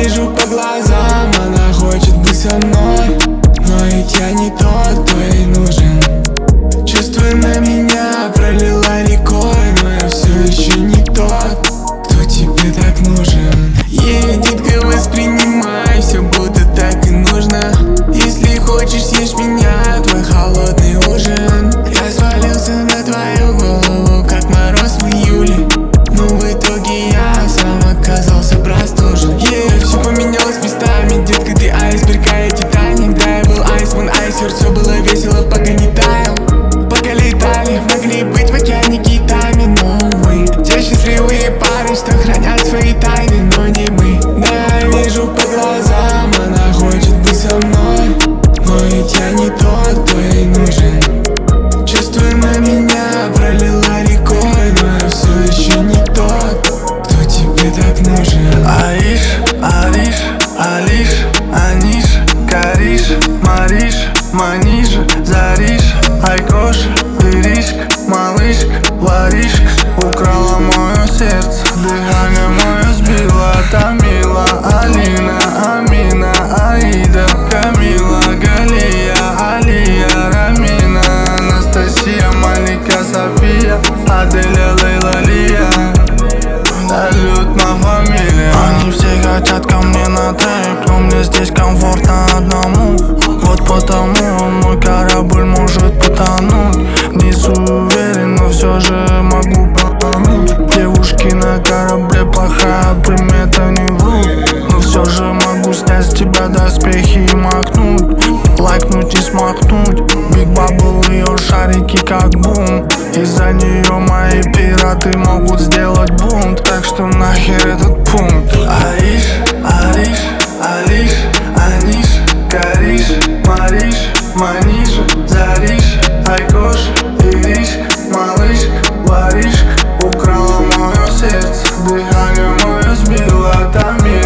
вижу по глазам, она хочет быть со мной, но ведь я не тот, кто ей нужен. Чувствуя на меня пролила рекой, но я все еще не тот, кто тебе так нужен. Детка, воспринимай все будто так и нужно. Если хочешь, съешь меня, твой холодный ужин. Я свалился на твою голову, как мороз в июле, но в итоге я сам оказался простужен. Все поменялось местами, детка, ты айсберг, а я Титаник. Да, я был айсман, айсер, все было весело, пока не таял. Пока летали, могли быть в океане китами, но увы, те счастливые пары, что хранят свои тайны, но не мы. Да, я вижу по глазам, она хочет быть со мной, но ведь я не тот, кто ей нужен. Чувствуя на меня пролила рекой, но я все еще не тот, кто тебе так нужен. Аиш, Ариш, Алиш, Аниш, Кариш, Мариш, Маниш, Зариш, Айкош, Иришк, малышка, воришка. Украла мое сердце, дыхание мое сбила, Тамила, Алина, Амина, Аида, Камила, Галия, Алия, Рамина, Анастасия, Малика, София, Аделя, Лейла, Лия. Салютна фамилия. Они все хотят ко мне на тейп, но мне здесь комфортно одному. Вот потому мой корабль может потонуть. Не суверен, но все же могу потонуть. Девушки на корабле плохая примета, не врут, но все же могу снять с тебя доспехи и махнуть, лайкнуть и смахнуть. Биг Бабл, ее шарики как бум. Из-за нее мои пираты могут сделать бунт. Так что нахер этот пункт. Аиш, Ариш, Алиш, Аниш, Кариш, Мариш, Маниш, Зариш, Айкош, Иришк, малышка, воришка. Украла мое сердце, дыхание мое сбила, Тамила.